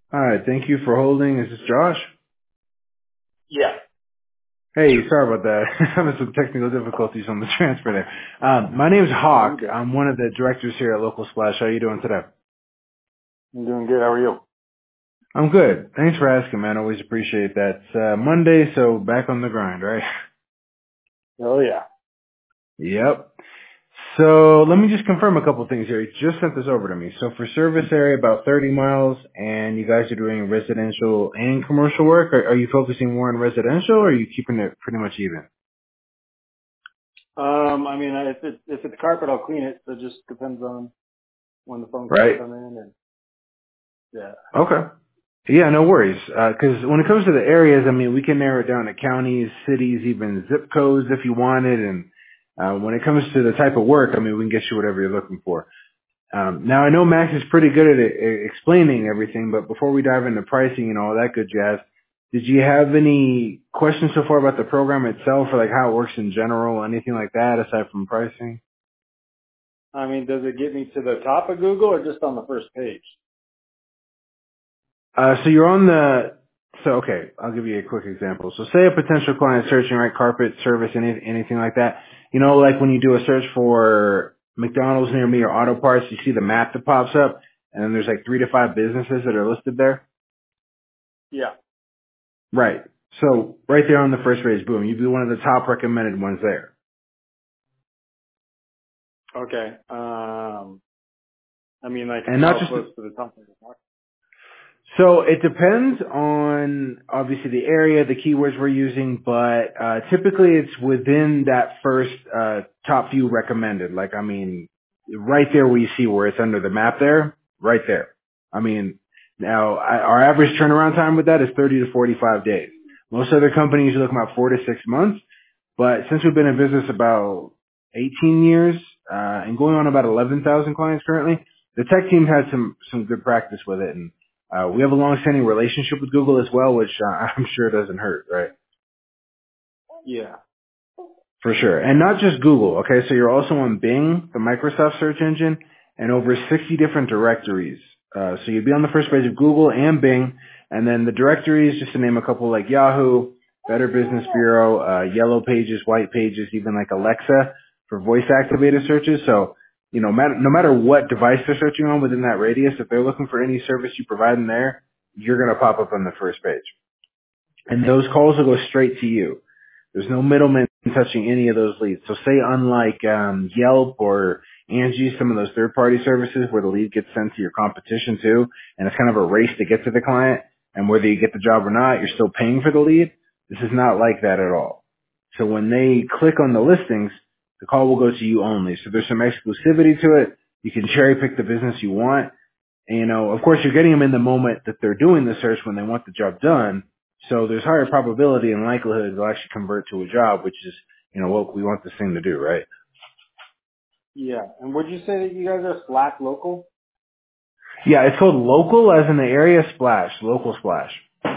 All right, thank you for holding. Is this Josh? Yeah. Hey, sorry about that. Having some technical difficulties on the transfer there. My name's No, you're Hawk. good. I'm one of the directors here at Local Splash. How are you doing today? I'm doing good. How are you? I'm good. Thanks for asking, man. Always appreciate that. It's Monday, so back on the grind, right? Oh yeah. Yep. So let me just confirm a couple things here. You just sent this over to me. So for service area, about 30 miles, and you guys are doing residential and commercial work. Are you focusing more on residential, or are you keeping it pretty much even? I mean, if it's carpet, I'll clean it. So it just depends on when the phone calls Right. come in, and yeah. Okay. Yeah, no worries. 'Cause when it comes to the areas, I mean, we can narrow it down to counties, cities, even zip codes if you wanted. And when it comes to the type of work, I mean, we can get you whatever you're looking for. Now, I know Max is pretty good at explaining everything, but before we dive into pricing and all that good jazz, did you have any questions so far about the program itself or like how it works in general, anything like that aside from pricing? I mean, does it get me to the top of Google or just on the first page? So you're on okay, I'll give you a quick example. So say a potential client searching, right, carpet, service, anything like that. You know, like when you do a search for McDonald's near me or auto parts, you see the map that pops up and then there's like 3 to 5 businesses that are listed there. Yeah. Right. So right there on the first page, boom, you'd be one of the top recommended ones there. Okay. I mean, like And not how just close to the top of the box? So it depends on obviously the area, the keywords we're using, but typically it's within that first top few recommended. Like I mean, right there where you see where it's under the map there, right there. I mean, now our average turnaround time with that is 30 to 45 days. Most other companies are looking about 4 to 6 months, but since we've been in business about 18 years and going on about 11,000 clients currently, the tech team had some good practice with it and we have a long-standing relationship with Google as well, which I'm sure doesn't hurt, right? Yeah. For sure. And not just Google, okay? So you're also on Bing, the Microsoft search engine, and over 60 different directories. So you'd be on the first page of Google and Bing, and then the directories, just to name a couple, like Yahoo, Better Business Bureau, Yellow Pages, White Pages, even like Alexa for voice-activated searches. So, you know, no matter what device they're searching on within that radius, if they're looking for any service you provide in there, you're going to pop up on the first page. And those calls will go straight to you. There's no middleman touching any of those leads. So say unlike Yelp or Angie, some of those third-party services where the lead gets sent to your competition too, and it's kind of a race to get to the client, and whether you get the job or not, you're still paying for the lead. This is not like that at all. So when they click on the listings, the call will go to you only. So there's some exclusivity to it. You can cherry pick the business you want. And, you know, of course, you're getting them in the moment that they're doing the search when they want the job done. So there's higher probability and likelihood they'll actually convert to a job, which is, you know, what we want this thing to do, right? Yeah. And would you say that you guys are Slack local? Yeah, it's called local as in the area splash, local splash.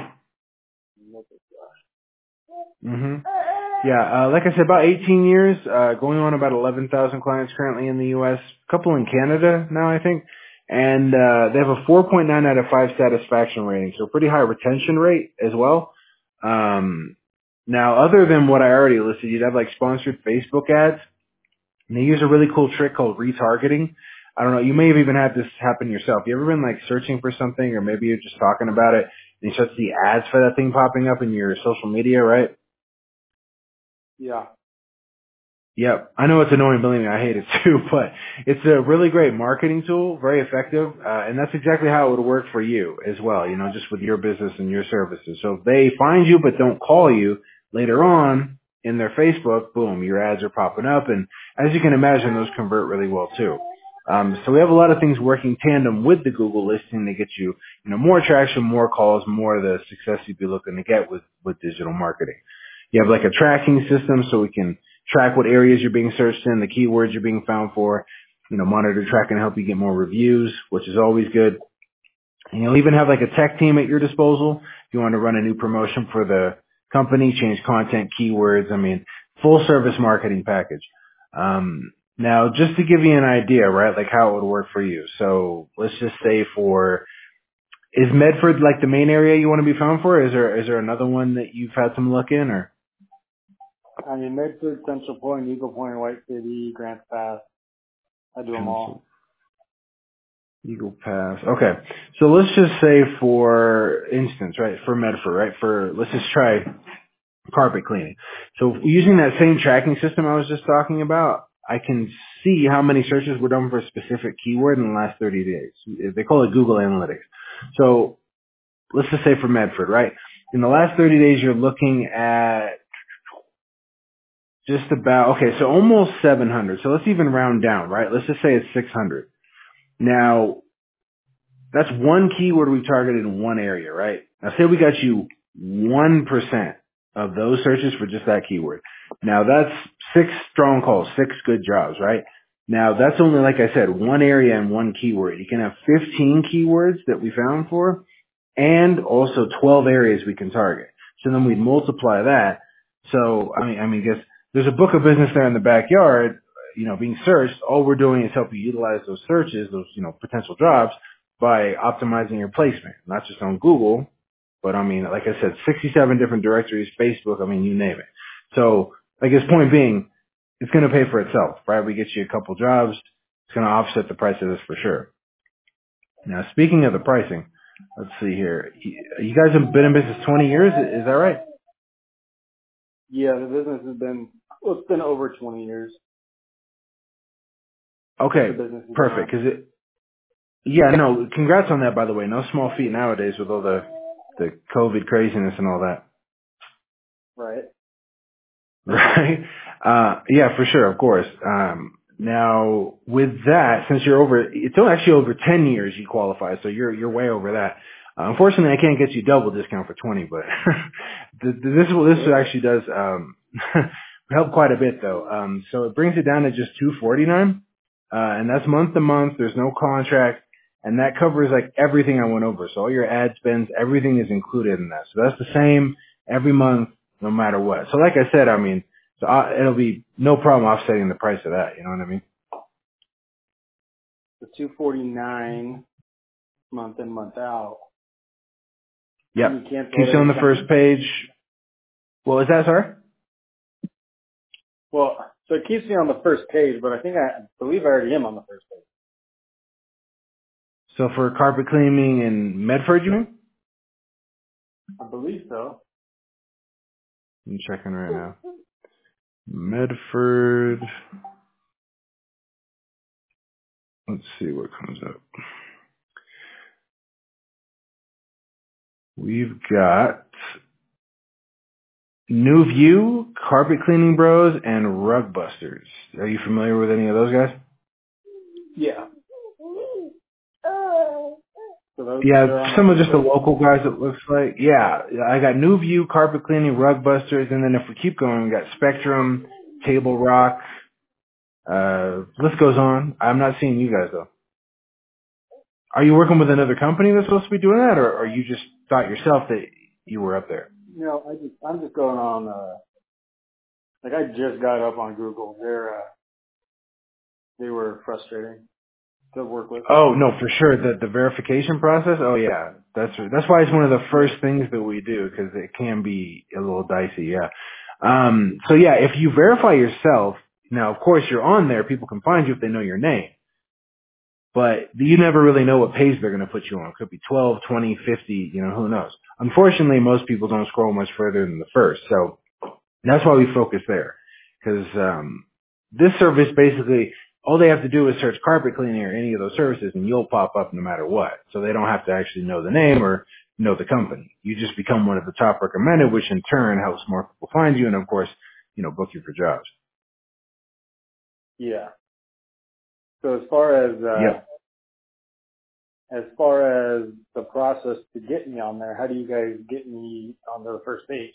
hmm Yeah, like I said, about 18 years, going on about 11,000 clients currently in the U.S., a couple in Canada now, I think. And they have a 4.9 out of 5 satisfaction rating, so pretty high retention rate as well. Now, other than what I already listed, you'd have like sponsored Facebook ads, and they use a really cool trick called retargeting. I don't know, you may have even had this happen yourself. You ever been like searching for something, or maybe you're just talking about it, and you start to see ads for that thing popping up in your social media, right? Yeah. Yep. I know it's annoying, believe me, I hate it too, but it's a really great marketing tool, very effective, and that's exactly how it would work for you as well, you know, just with your business and your services. So if they find you but don't call you later on in their Facebook, boom, your ads are popping up, and as you can imagine, those convert really well too. So we have a lot of things working tandem with the Google listing to get you, you know, more traction, more calls, more of the success you'd be looking to get with digital marketing. You have like a tracking system so we can track what areas you're being searched in, the keywords you're being found for, you know, monitor, track, and help you get more reviews, which is always good. And you'll even have like a tech team at your disposal if you want to run a new promotion for the company, change content, keywords. I mean, full service marketing package. Now, just to give you an idea, right, like how it would work for you. So let's just say for Is Medford like the main area you want to be found for? Is there another one that you've had some luck in, or? I mean, Medford, Central Point, Eagle Point, White City, Grants Pass. I do them all. Eagle Pass. Okay. So let's just say for instance, right, for Medford, right, let's just try carpet cleaning. So using that same tracking system I was just talking about, I can see how many searches were done for a specific keyword in the last 30 days. They call it Google Analytics. So let's just say for Medford, right? In the last 30 days, you're looking at just about, okay, so almost 700. So let's even round down, right? Let's just say it's 600. Now, that's one keyword we targeted in one area, right? Now say we got you 1% of those searches for just that keyword. Now that's 6 strong calls, 6 good jobs, right? Now that's only, like I said, one area and one keyword. You can have 15 keywords that we found for and also 12 areas we can target. So then we'd multiply that. So, I mean, guess there's a book of business there in the backyard, being searched. All we're doing is help you utilize those searches, those, potential jobs by optimizing your placement, not just on Google, but I mean, like I said, 67 different directories, Facebook, I mean, you name it. So I guess point being, it's going to pay for itself, right? We get you a couple jobs. It's going to offset the price of this for sure. Now, speaking of the pricing, let's see here. You guys have been in business 20 years. Is that right? Yeah, the business has been, it's been over 20 years. Okay, perfect. Yeah, no, congrats on that, by the way. No small feat nowadays with all the COVID craziness and all that. Right. Right? Yeah, for sure, of course. Now, with that, since it's actually over 10 years you qualify, so you're way over that. Unfortunately, I can't get you double discount for 20, but this actually does help quite a bit, though. So it brings it down to just $249, and that's month to month. There's no contract. And that covers like everything I went over. So all your ad spends, everything is included in that. So that's the same every month, no matter what. So like I said, I mean, it'll be no problem offsetting the price of that. You know what I mean? The $249 month in, month out. Yep. Keeps you on the first page. Well, is that, sorry? Well, so it keeps me on the first page, but I believe I already am on the first page. So for carpet cleaning in Medford, you mean? I believe so. I'm checking right now. Medford. Let's see what comes up. We've got New View, Carpet Cleaning Bros, and Rug Busters. Are you familiar with any of those guys? Yeah. Yeah, some of just the local guys, it looks like. Yeah, I got New View, Carpet Cleaning, Rug Busters, and then if we keep going, we got Spectrum, Table Rock. List goes on. I'm not seeing you guys, though. Are you working with another company that's supposed to be doing that, or you just thought yourself that you were up there? No, I'm just going on, like I just got up on Google. They were frustrating to work with. Oh, no, for sure. The verification process? Oh, yeah. That's why it's one of the first things that we do, because it can be a little dicey, yeah. So, yeah, if you verify yourself, now, of course, you're on there. People can find you if they know your name. But you never really know what page they're going to put you on. It could be 12, 20, 50, who knows. Unfortunately, most people don't scroll much further than the first. So that's why we focus there. Because this service basically, all they have to do is search carpet cleaning or any of those services and you'll pop up no matter what. So they don't have to actually know the name or know the company. You just become one of the top recommended, which in turn helps more people find you and, of course, book you for jobs. Yeah. So as far as the process to get me on there, how do you guys get me on the first page?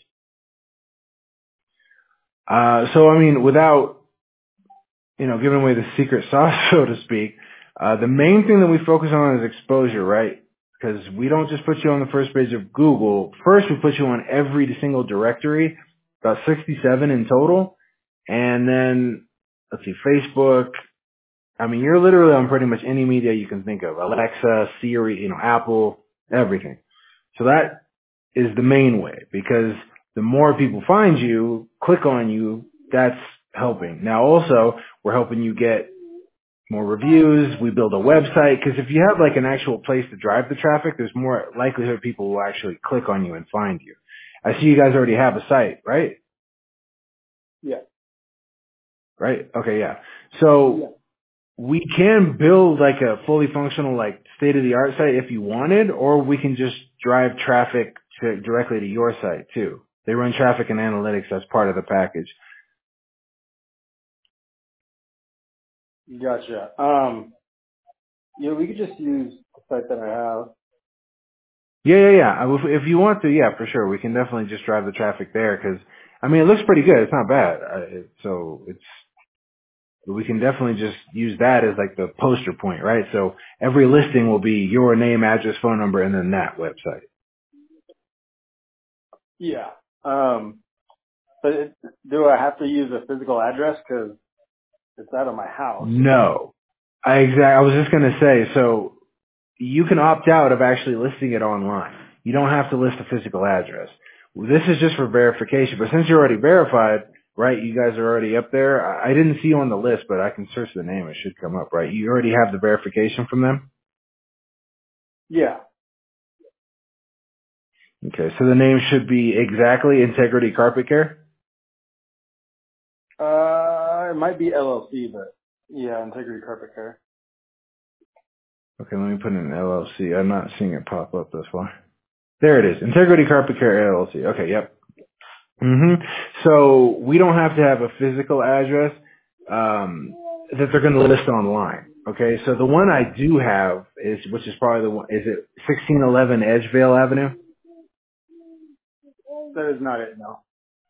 So I mean, without giving away the secret sauce, so to speak, the main thing that we focus on is exposure, right? Because we don't just put you on the first page of Google. First, we put you on every single directory, about 67 in total, and then let's see, Facebook. I mean, you're literally on pretty much any media you can think of. Alexa, Siri, Apple, everything. So that is the main way, because the more people find you, click on you, that's helping. Now also, we're helping you get more reviews. We build a website, because if you have like an actual place to drive the traffic, there's more likelihood people will actually click on you and find you. I see you guys already have a site, right? Yeah. Right? Okay, yeah. So we can build like a fully functional, like state-of-the-art site if you wanted, or we can just drive traffic directly to your site too. They run traffic and analytics as part of the package. Gotcha. Yeah, we could just use the site that I have. Yeah. If you want to, yeah, for sure. We can definitely just drive the traffic there, because, I mean, it looks pretty good. It's not bad. We can definitely just use that as like the poster point, right? So every listing will be your name, address, phone number, and then that website. Yeah. But do I have to use a physical address? Because it's out of my house. No. I was just going to say, so you can opt out of actually listing it online. You don't have to list a physical address. This is just for verification, but since you're already verified, right, you guys are already up there. I didn't see you on the list, but I can search the name. It should come up, right? You already have the verification from them? Yeah. Okay, so the name should be exactly Integrity Carpet Care? It might be LLC, but yeah, Integrity Carpet Care. Okay, let me put in LLC. I'm not seeing it pop up this far. There it is. Integrity Carpet Care LLC. Okay, yep. So we don't have to have a physical address that they're going to list online. Okay, so the one I do have is, which is probably the one, is it 1611 Edgevale Avenue? That is not it, no.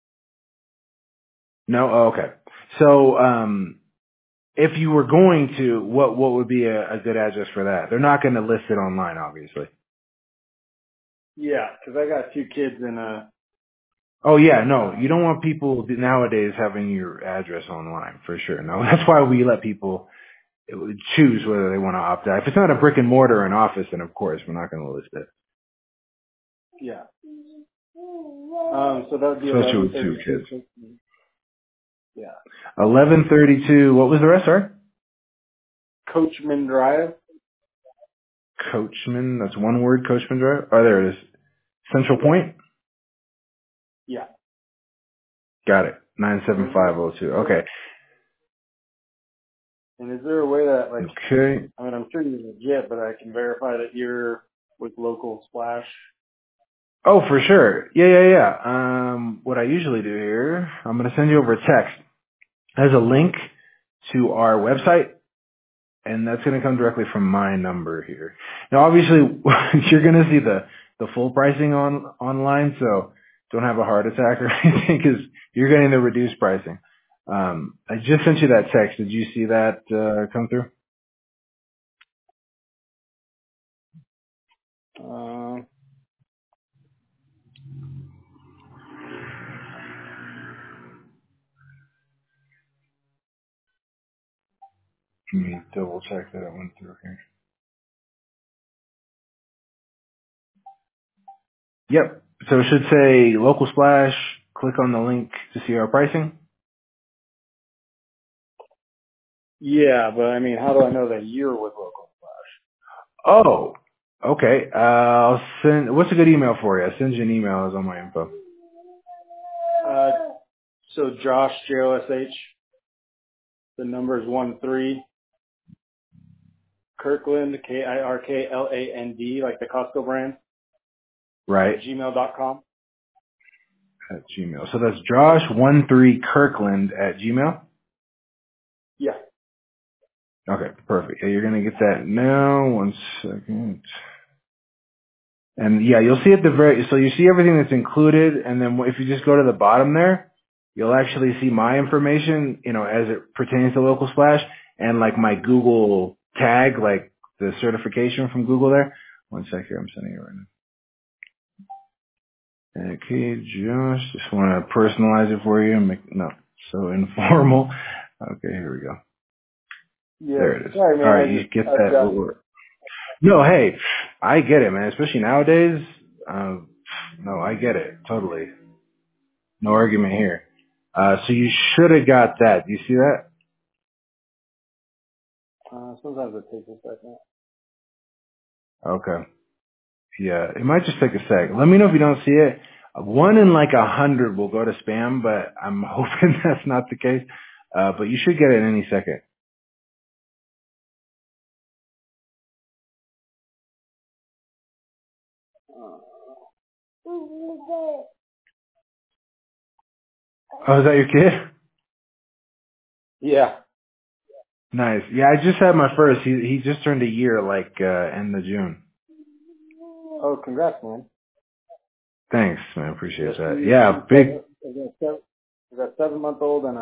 No? Oh, okay. So if you were going to, what would be a good address for that? They're not going to list it online, obviously. Yeah, because I got 2 kids and Oh yeah, no, you don't want people nowadays having your address online, for sure. No, that's why we let people choose whether they want to opt out. If it's not a brick and mortar or an office, then of course we're not going to list it. yeah. So that would be Especially with 2 1132. kids. Yeah. 1132. What was the rest? Sorry. Coachman Drive. Coachman. That's one word. Coachman Drive. Oh, there it is. Central Point. Yeah. Got it. 97502. Okay. And is there a way that, like, Okay. I mean, I'm sure you're legit, but I can verify that you're with Local Splash? Oh, for sure. Yeah. What I usually do here, I'm going to send you over a text. It has a link to our website, and that's going to come directly from my number here. Now, obviously, you're going to see the full pricing online, so don't have a heart attack or anything, because you're getting the reduced pricing. I just sent you that text. Did you see that come through? Uh, Let me double check that it went through here. Yep. So it should say Local Splash. Click on the link to see our pricing. yeah, but I mean, how do I know that you're with Local Oh, okay. I'll send. What's a good email for you? I'll send you an email as on my info. Splash? So Josh, Josh, the number is 13, Kirkland, Kirkland, like the Costco brand, Right. at gmail.com. At Gmail. So that's Josh13Kirkland at Gmail. Yeah. Okay, perfect. Yeah, you're gonna get that now. 1 second. And yeah, you'll see at the so you see everything that's included, and then if you just go to the bottom there, you'll actually see my information, as it pertains to Local Splash, and like my Google tag, like the certification from Google there. 1 sec here, I'm sending it right now. Okay, Josh, just want to personalize it for you and make, no, so informal. Okay, here we go. Yeah. There it is. Sorry, All man. right, you get I've that got, over. No, hey, I get it, man. Especially nowadays. No, I get it totally. No argument here. So you should have got that. Do you see that? Sometimes it takes a second. Okay. Yeah, it might just take a sec. Let me know if you don't see it. 1 in like 100 will go to spam, but I'm hoping that's not the case. But you should get it in any second. Oh, is that your kid? Yeah. Nice. Yeah, I just had my first. He just turned a year, like end of June. Oh, congrats, man. Thanks, man. Appreciate Yes, that. Yeah, big. I got a 7-month-old and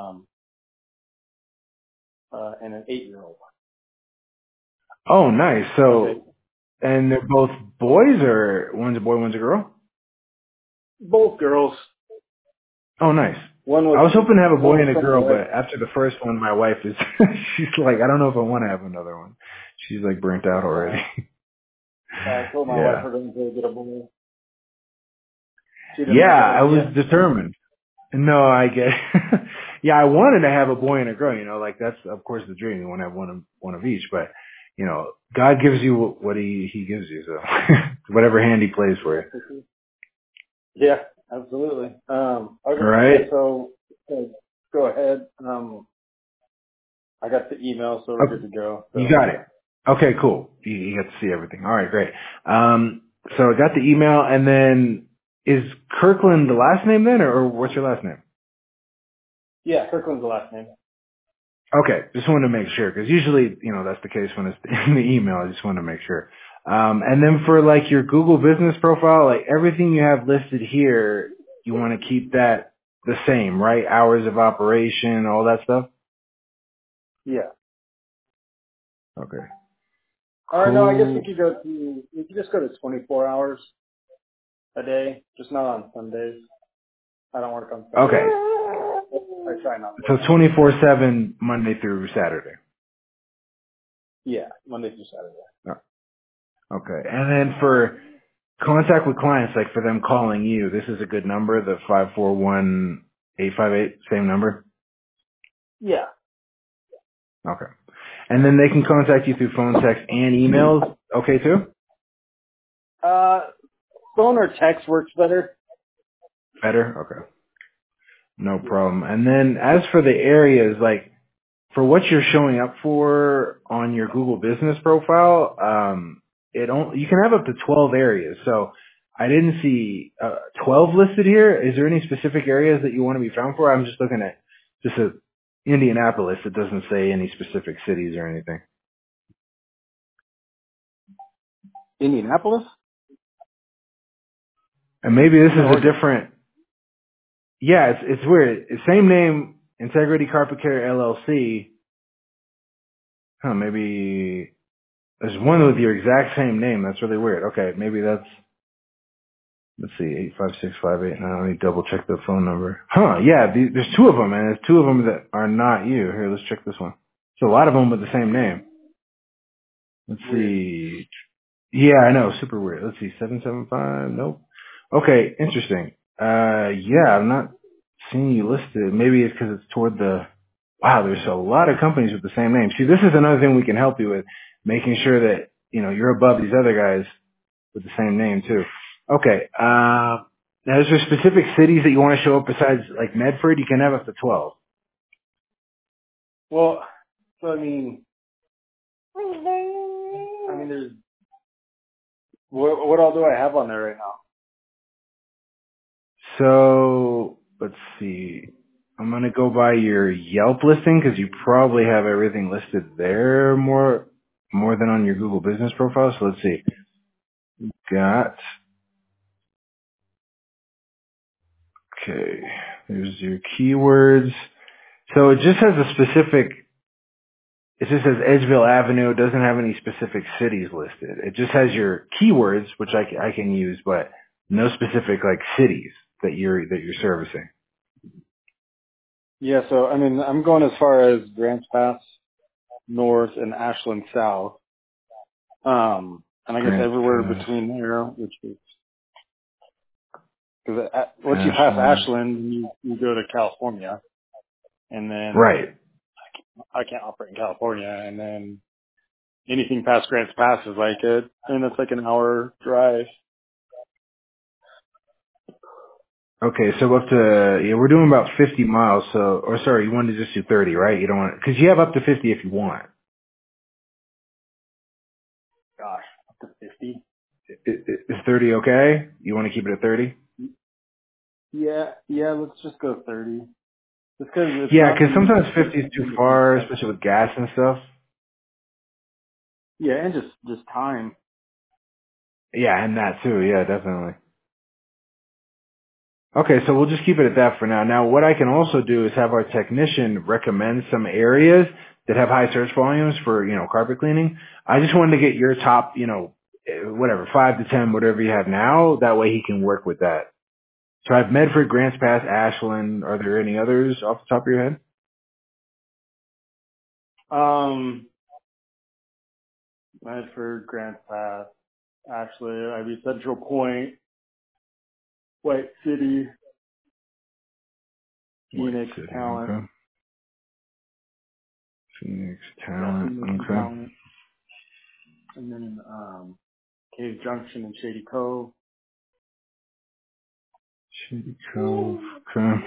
an 8-year-old. Oh, nice. So, Okay. and they're both boys, or one's a boy, one's a girl? Both girls. Oh, nice. One I was hoping to have a boy was and a from my girl, wife. but after the first one, my wife is, she's like, I don't know if I want to have another one. She's like burnt out already. I told my wife Yeah. we're going to get a boy. She didn't Yeah, like the I was idea. determined. No, I get. Yeah, I wanted to have a boy and a girl. You know, like that's of course the dream. You want to have one of each, but you know, God gives you what He gives you. So whatever hand He plays for you. Yeah, absolutely. Right? Yeah, so go ahead. I got the email, so we're Okay, good to go. you So got it. Okay, cool. You got to see everything. All right, great. So I got the email, and then is Kirkland the last name then, or what's your last name? yeah, Kirkland's the last name. Okay, just wanted to make sure because usually, you know, that's the case when it's in the email. I just want to make sure. And then for like your Google business profile, like everything you have listed here, you want to keep that the same, right? Hours of operation, all that stuff. Yeah. Okay. Or no, I guess Cool. we could just go to 24 hours a day, just not on Sundays. I don't work on Sundays. Okay. I try not So to. 24/7 Monday through Saturday. Yeah, Monday through Saturday. Oh, okay. And then for contact with clients, like for them calling you, this is a good number, the 541-858, same number. Yeah. Okay. And then they can contact you through phone, text, and emails. Okay, too? Uh, phone or text works better. Better? Okay. No Yeah. problem. And then as for the areas, like for what you're showing up for on your Google business profile, you can have up to 12 areas. So I didn't see 12 listed here. Is there any specific areas that you want to be found for? I'm just looking at just Indianapolis. It doesn't say any specific cities or anything. Indianapolis? And maybe this I'm in is a Oregon. different. Yeah, it's weird. It's same name, Integrity Carpet Care LLC. Huh, maybe there's one with your exact same name. That's really weird. Okay, maybe that's, let's see, 85658. Now let me double check the phone number. Huh, yeah, there's two of them, and there's two of them that are not you. Here, let's check this one. So a lot of them with the same name. Let's Weird. see. Yeah, I know, super weird. Let's see, 775. Nope. Okay, interesting. Yeah, I'm not seeing you listed. Maybe it's because it's toward the. Wow, there's a lot of companies with the same name. See, this is another thing we can help you with, making sure that you're above these other guys with the same name too. Okay. Now, is there specific cities that you want to show up besides like Medford? You can have up to 12. Well, so there's what all do I have on there right now? So let's see. I'm gonna go by your Yelp listing because you probably have everything listed there more than on your Google business profile. So let's see. Got okay. There's your keywords. So it just has a specific. It just says Edgeville Avenue. It doesn't have any specific cities listed. It just has your keywords, which I can use, but no specific like cities that you're servicing. Yeah, so I'm going as far as Grants Pass North and Ashland South. And I guess Grants everywhere Pass, between there, which is, because once you pass Ashland, you go to California, and then right. I can't operate in California, and then anything past Grants Pass is like it's like an hour drive. Okay, so up to, yeah, we're doing about 50 miles, so, or sorry, you wanted to just do 30, right? You don't want, because you have up to 50 if you want. Gosh, up to 50. Is 30 okay? You want to keep it at 30? Yeah, let's just go 30. Just because it's Yeah, not because going to sometimes be 50 is too far, especially with gas and stuff. Yeah, and just time. Yeah, and that too. Yeah, definitely. Okay, so we'll just keep it at that for now. Now, what I can also do is have our technician recommend some areas that have high search volumes for, carpet cleaning. I just wanted to get your top, whatever, 5 to 10, whatever you have now. That way he can work with that. So I have Medford, Grants Pass, Ashland. Are there any others off the top of your head? Medford, Grants Pass, actually, I'd be Central Point, White City, White Phoenix City, Talent. okay. Phoenix Yeah, Talent, Phoenix and okay. Talent. And then Cave Junction and Shady Cove. Shady Cove, okay.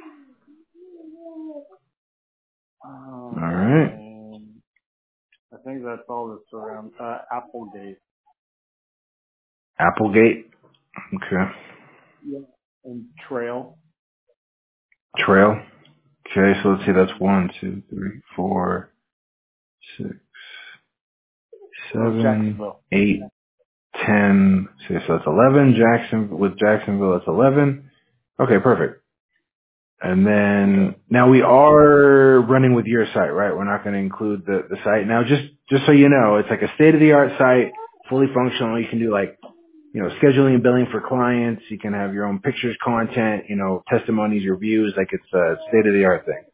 All right. And I think that's all that's around. Applegate. Applegate, okay. Yeah. And Trail. Trail, okay. So let's see, that's 1, 2, 3, 4, 6, Oh, 7, Jacksonville. 8, 10. See, so that's 11. Jacksonville, that's 11. Okay, perfect. And then Okay. now we are running with your site, right? We're not going to include the site. Now, just so you know, it's like a state of the art site, fully functional. You can do like, scheduling and billing for clients. You can have your own pictures, content, testimonies, reviews. Like it's a state of the art thing.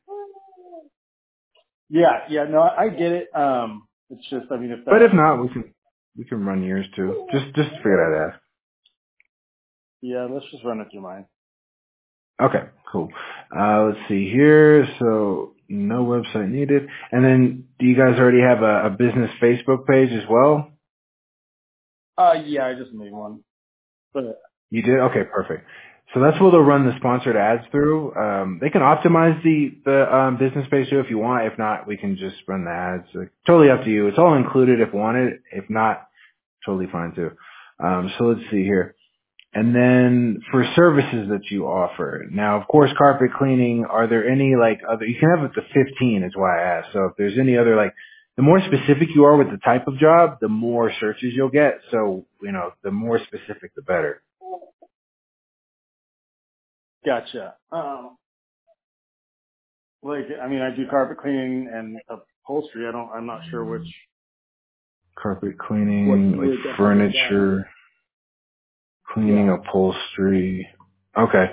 Yeah, no, I get it. It's just, I mean, if But if that, not, we can run yours too. Just figured I'd ask. yeah, let's just run it through mine. Okay, cool. Let's see here. So no website needed. And then do you guys already have a business Facebook page as well? Yeah, I just made one. But You did? Okay, perfect. So that's where they'll run the sponsored ads through. They can optimize the business page too if you want. If not, we can just run the ads. Totally up to you. It's all included if wanted. If not, totally fine too. So let's see here. And then for services that you offer, now of course carpet cleaning, are there any like other, you can have up to 15 is why I asked. So if there's any other like, the more specific you are with the type of job, the more searches you'll get. So, the more specific, the better. gotcha. I mean, I do carpet cleaning and upholstery. I'm not sure Carpet what cleaning, like keywords I have with that. furniture, cleaning, Yeah. upholstery. Okay.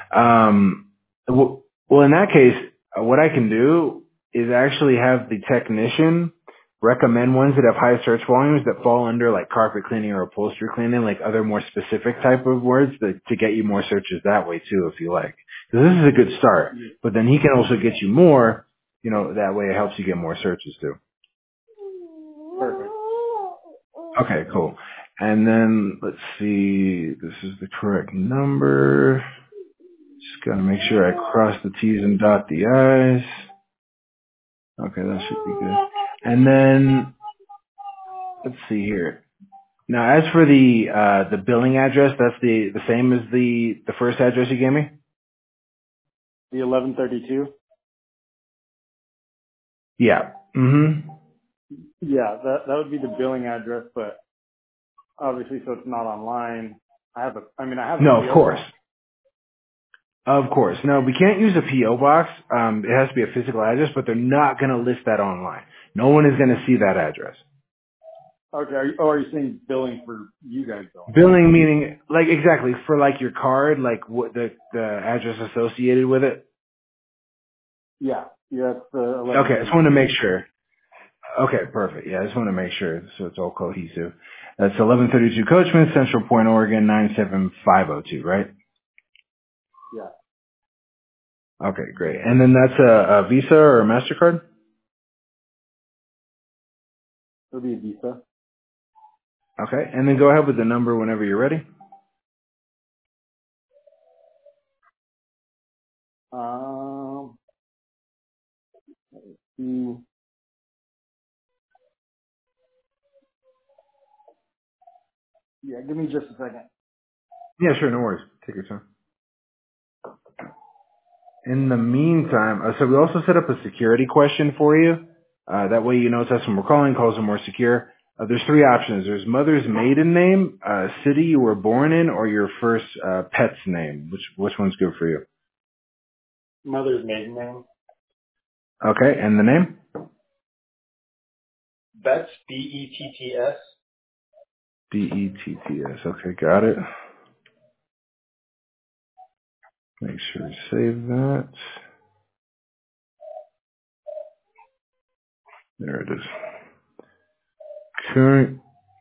Well, in that case, what I can do is actually have the technician recommend ones that have high search volumes that fall under like carpet cleaning or upholstery cleaning, like other more specific type of words to get you more searches that way too, if you like. Because this is a good start. But then he can also get you more, that way it helps you get more searches too. Perfect. Okay, cool. And then let's see, this is the correct number. Just gotta make sure I cross the T's and dot the I's. Okay, that should be good. And then let's see here. Now, as for the billing address, that's the same as the first address you gave me. The 1132. Yeah. Mm-hmm. Yeah, that would be the billing address, but obviously, so it's not online. I have a No, of PO course. box. Of course. No, we can't use a PO box. It has to be a physical address, but they're not gonna list that online. No one is gonna see that address. Okay. Are you saying billing for you guys billing? Billing meaning, like exactly, for like your card, like what the address associated with it. Yeah. Yeah, it's the Okay, I just want to 1132. make sure. Okay, perfect. Yeah, I just want to make sure so it's all cohesive. That's 1132 Coachman, Central Point, Oregon, 97502, right? Yeah. Okay, great. And then that's a Visa or a MasterCard? It'll be a Visa. Okay, and then go ahead with the number whenever you're ready. Hmm. Yeah, give me just a second. Yeah, sure, no worries. Take your time. In the meantime, so we also set up a security question for you. That way you know it's us when we're calling, calls are more secure. There's three options. There's mother's maiden name, city you were born in, or your first pet's name. Which one's good for you? Mother's maiden name. Okay, and the name? Betts, Betts. Detts. Okay, got it. Make sure to save that. There it is. Current.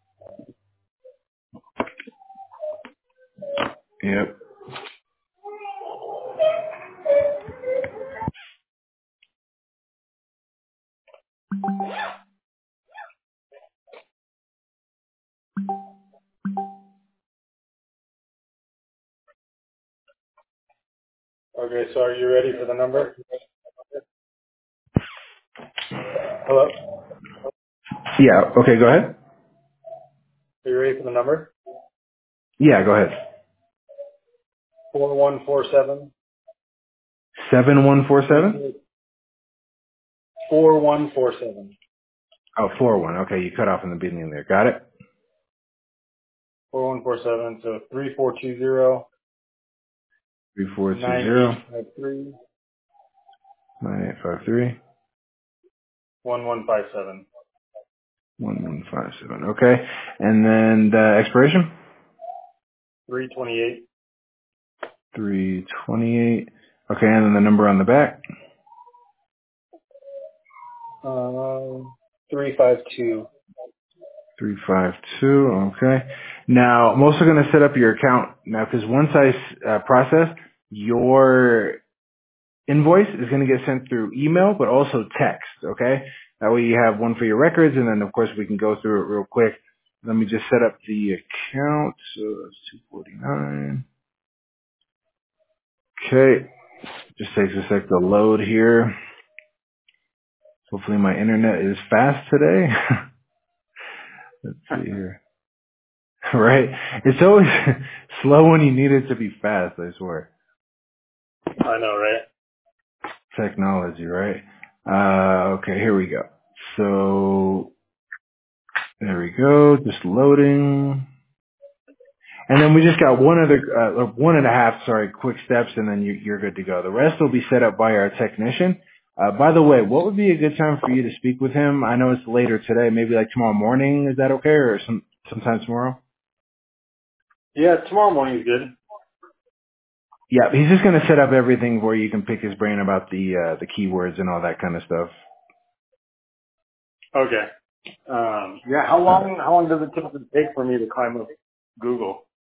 Yep. Okay, so are you ready for the number? Hello? Yeah. Okay, go ahead. Are you ready for the number? Yeah, go ahead. 4147. 7147? 4147. Oh, 41. Okay, you cut off in the beginning there. Got it? 4147. So 3420 3420 9853 9853 1157. 1157. Okay. And then the expiration? 328. 328. Okay, and then the number on the back? 352. 352. Okay. Now, I'm also going to set up your account now because once I process, your invoice is going to get sent through email, but also text. Okay. That way you have one for your records, and then of course we can go through it real quick. Let me just set up the account. So that's 249. Okay. Just takes a sec to load here. Hopefully my internet is fast today. Let's see here. Right? It's always slow when you need it to be fast, I swear. I know, right? Technology, right? Okay, here we go. So, there we go. Just loading. And then we just got one other, one and a half, sorry, quick steps, and then you're good to go. The rest will be set up by our technician. By the way, what would be a good time for you to speak with him? I know it's later today, maybe like tomorrow morning. Is that okay, or sometime tomorrow? Yeah, tomorrow morning is good. Yeah, he's just going to set up everything where you can pick his brain about the keywords and all that kind of stuff. Okay. Yeah, how long does it typically take for me to climb up Google?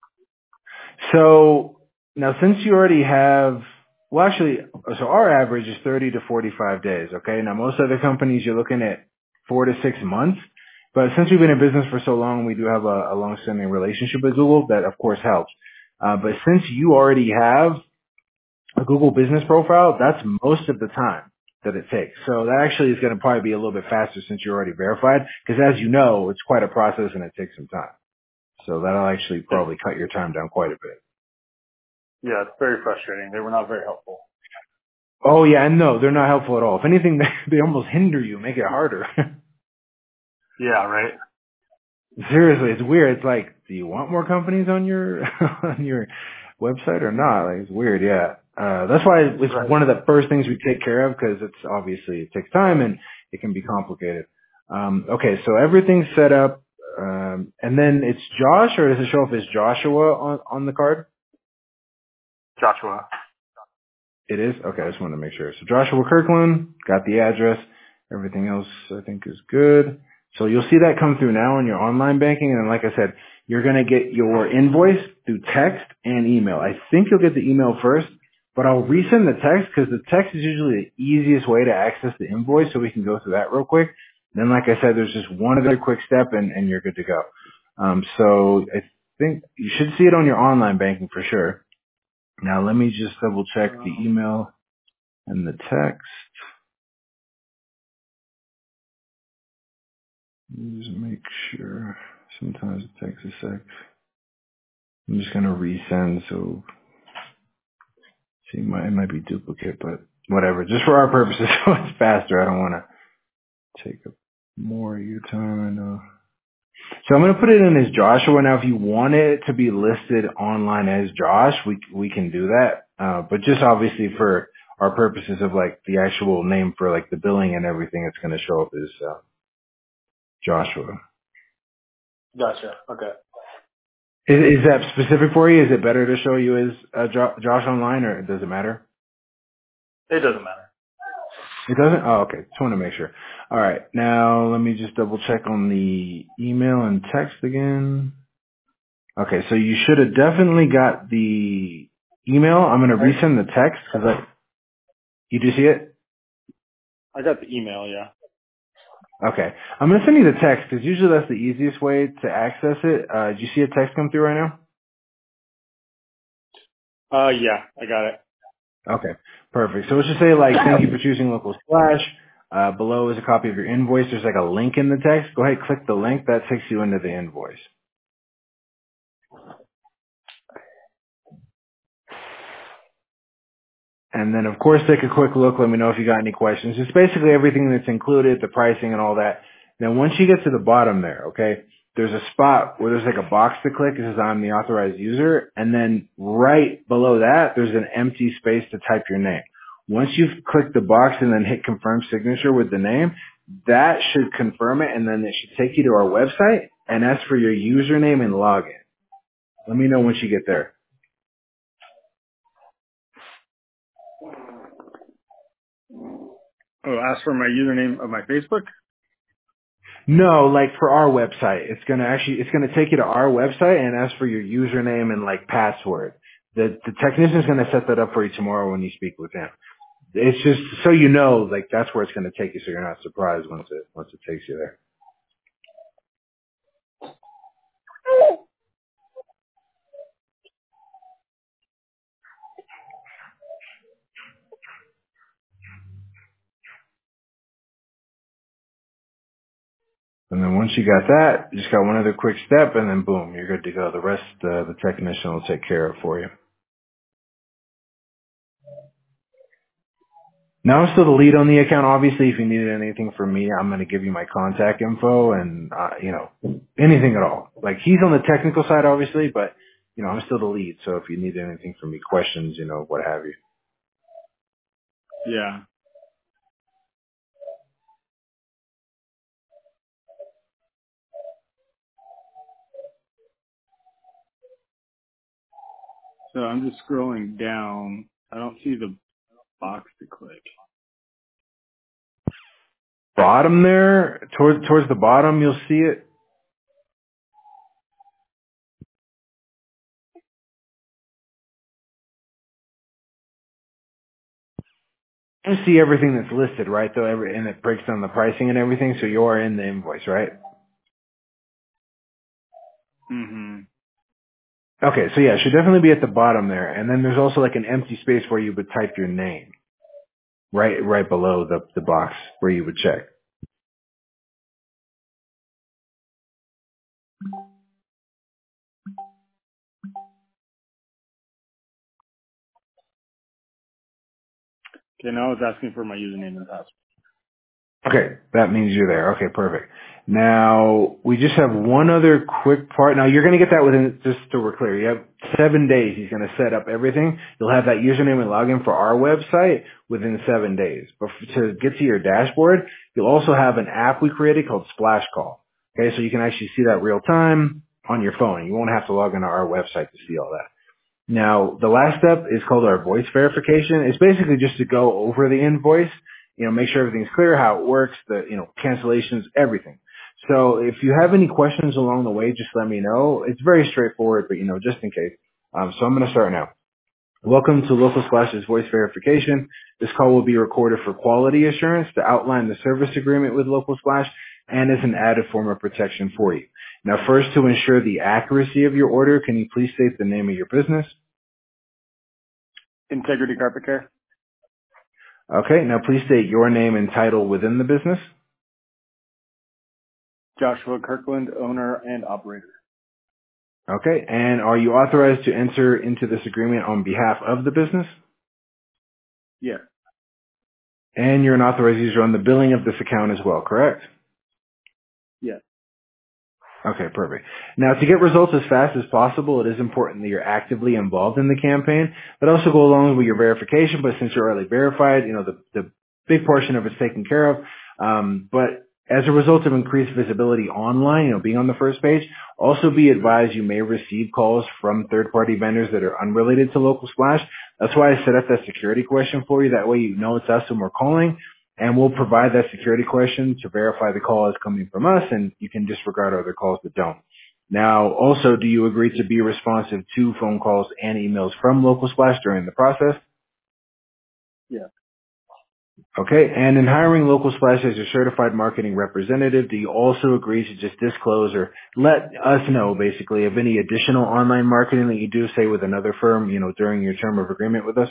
So now since you already have, well actually, so our average is 30 to 45 days, okay? Now most other companies you're looking at 4 to 6 months, but since we've been in business for so long, we do have a long-standing relationship with Google that of course helps. But since you already have a Google business profile, that's most of the time that it takes. So that actually is going to probably be a little bit faster since you're already verified, because as you know, it's quite a process and it takes some time. So that'll actually probably cut your time down quite a bit. Yeah, it's very frustrating. They were not very helpful. Oh yeah, and no, they're not helpful at all. If anything, they almost hinder you, make it harder. Yeah, right. Seriously, it's weird. It's like, do you want more companies on your on your website or not? Like, it's weird. Yeah, that's why it's Right. one of the first things we take care of because it's obviously it takes time and it can be complicated. Okay, so everything's set up, and then it's Josh, or does it show up as Joshua on the card? Joshua. It is? Okay, I just wanted to make sure. So Joshua Kirkland, got the address. Everything else I think is good. So you'll see that come through now in your online banking. And like I said, you're going to get your invoice through text and email. I think you'll get the email first, but I'll resend the text because the text is usually the easiest way to access the invoice, so we can go through that real quick. Then, like I said, there's just one other quick step and you're good to go. So I think you should see it on your online banking for sure. Now let me just double check the email and the text. Let me just make sure. Sometimes it takes a sec. I'm just gonna resend, so see, it might be duplicate, but whatever. Just for our purposes, so it's faster. I don't want to take up more of your time. I know. So I'm gonna put it in as Joshua. Now, if you want it to be listed online as Josh, we can do that. But just obviously for our purposes of like the actual name for like the billing and everything, it's gonna show up as Joshua. Gotcha. Okay. Is that specific for you? Is it better to show you as Josh online, or does it matter? It doesn't matter. It doesn't? Oh, okay. Just want to make sure. All right. Now, let me just double check on the email and text again. Okay, so you should have definitely got the email. I'm going to resend the text. You do see it? I got the email, yeah. Okay. I'm going to send you the text because usually that's the easiest way to access it. Do you see a text come through right now? Yeah, I got it. Okay, perfect. So let's just say like, thank you for choosing Local Splash. Below is a copy of your invoice. There's like a link in the text. Go ahead, click the link. That takes you into the invoice. And then of course take a quick look. Let me know if you got any questions. It's basically everything that's included, the pricing and all that. Then once you get to the bottom there, okay, there's a spot where there's like a box to click. It says I'm the authorized user. And then right below that, there's an empty space to type your name. Once you've clicked the box and then hit confirm signature with the name, that should confirm it. And then it should take you to our website and ask for your username and login. Let me know once you get there. Oh, ask for my username of my Facebook? No, like for our website, it's gonna take you to our website and ask for your username and like password. The technician's gonna set that up for you tomorrow when you speak with him. It's just so you know, like that's where it's gonna take you, so you're not surprised once it takes you there. And then once you got that, you just got one other quick step, and then boom, you're good to go. The rest, the technician will take care of for you. Now I'm still the lead on the account. Obviously, if you needed anything from me, I'm going to give you my contact info and, anything at all. Like he's on the technical side, obviously, but, I'm still the lead. So if you need anything from me, questions, what have you. Yeah. So I'm just scrolling down. I don't see the box to click. Bottom there, towards the bottom, you'll see it. You see everything that's listed, right? Though, and it breaks down the pricing and everything. So you're in the invoice, right? Mm-hmm. Okay. So yeah, it should definitely be at the bottom there. And then there's also like an empty space where you would type your name, right below the box where you would check. Okay, now it's asking for my username and password. Okay, that means you're there. Okay, perfect. Now, we just have one other quick part. Now, you're going to get that within, just so we're clear, you have 7 days. He's going to set up everything. You'll have that username and login for our website within 7 days. But to get to your dashboard, you'll also have an app we created called Splash Call. Okay, so you can actually see that real time on your phone. You won't have to log into our website to see all that. Now, the last step is called our voice verification. It's basically just to go over the invoice, make sure everything's clear, how it works, the, cancellations, everything. So if you have any questions along the way, just let me know. It's very straightforward, but just in case. So I'm going to start now. Welcome to Local Splash's voice verification. This call will be recorded for quality assurance to outline the service agreement with Local Splash and as an added form of protection for you. Now, first, to ensure the accuracy of your order, can you please state the name of your business? Integrity Carpet Care. Okay, now please state your name and title within the business. Joshua Kirkland, owner and operator. Okay, and are you authorized to enter into this agreement on behalf of the business? Yes. And you're an authorized user on the billing of this account as well, correct? Yes. Okay, perfect. Now, to get results as fast as possible, it is important that you're actively involved in the campaign. That also go along with your verification, but since you're already verified, the big portion of it's taken care of. But as a result of increased visibility online, being on the first page, also be advised you may receive calls from third-party vendors that are unrelated to Local Splash. That's why I set up that security question for you. That way you know it's us when we're calling. And we'll provide that security question to verify the call is coming from us, and you can disregard other calls that don't. Now, also, do you agree to be responsive to phone calls and emails from Local Splash during the process? Yes. Okay, and in hiring Local Splash as your certified marketing representative, do you also agree to just disclose or let us know, basically, of any additional online marketing that you do, say, with another firm, during your term of agreement with us?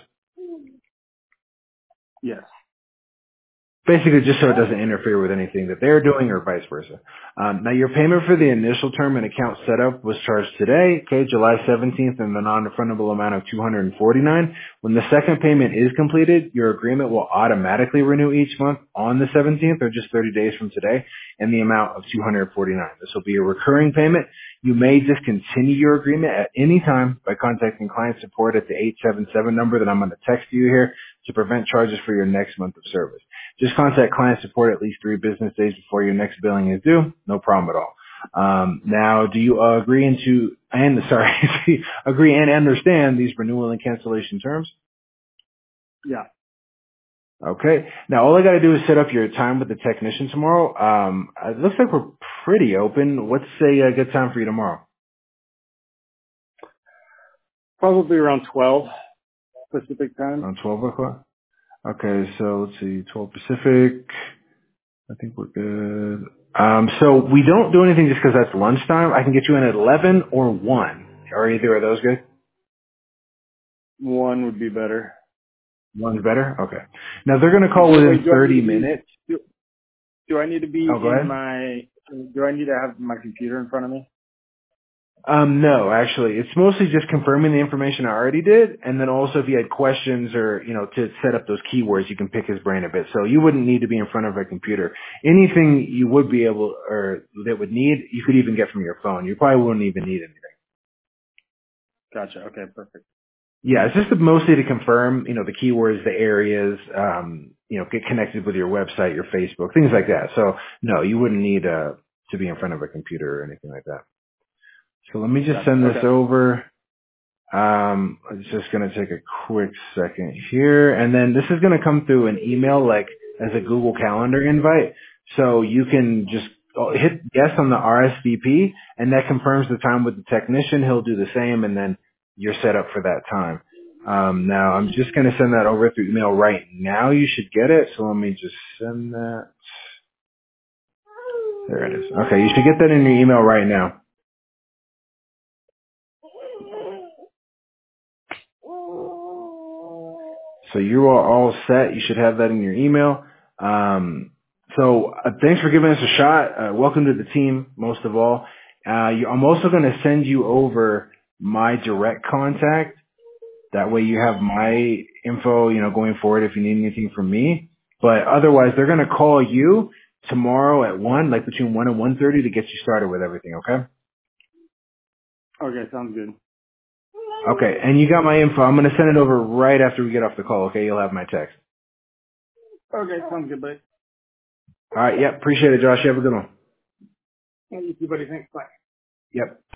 Yes. Basically, just so it doesn't interfere with anything that they're doing or vice versa. Now, your payment for the initial term and account setup was charged today, okay, July 17th, in the non-refundable amount of $249. When the second payment is completed, your agreement will automatically renew each month on the 17th, or just 30 days from today, in the amount of $249. This will be a recurring payment. You may discontinue your agreement at any time by contacting client support at the 877 number that I'm going to text you here to prevent charges for your next month of service. Just contact client support at least 3 business days before your next billing is due. No problem at all. Now, do you agree agree and understand these renewal and cancellation terms? Yeah. Okay. Now, all I got to do is set up your time with the technician tomorrow. It looks like we're pretty open. What's a good time for you tomorrow? Probably around 12 Pacific time. Around 12 o'clock? Okay, so let's see, 12 Pacific. I think we're good. So we don't do anything just because that's lunchtime. I can get you in at 11 or 1. Are either of those good? 1 would be better. 1's better? Okay. Now they're going to call within 30 minutes. Do I need to be Oh, go ahead. do I need to have my computer in front of me? No, actually, it's mostly just confirming the information I already did, and then also if you had questions or, to set up those keywords, you can pick his brain a bit. So you wouldn't need to be in front of a computer. Anything you would be able, or that would need, you could even get from your phone. You probably wouldn't even need anything. Gotcha. Okay, perfect. Yeah, it's just mostly to confirm, the keywords, the areas, get connected with your website, your Facebook, things like that. So no, you wouldn't need to be in front of a computer or anything like that. So let me just send this over. It's just going to take a quick second here. And then this is going to come through an email, like as a Google Calendar invite. So you can just hit yes on the RSVP, and that confirms the time with the technician. He'll do the same, and then you're set up for that time. Now I'm just going to send that over through email right now. You should get it. So let me just send that. There it is. Okay, you should get that in your email right now. So you are all set. You should have that in your email. Thanks for giving us a shot. Welcome to the team, most of all. I'm also going to send you over my direct contact. That way you have my info, going forward if you need anything from me. But otherwise, they're going to call you tomorrow at 1, like between 1 and 1:30 to get you started with everything, okay? Okay, sounds good. Okay, and you got my info. I'm going to send it over right after we get off the call, okay? You'll have my text. Okay, sounds good, buddy. All right, yep, appreciate it, Josh. You have a good one. You too, buddy. Thanks. Bye. Yep.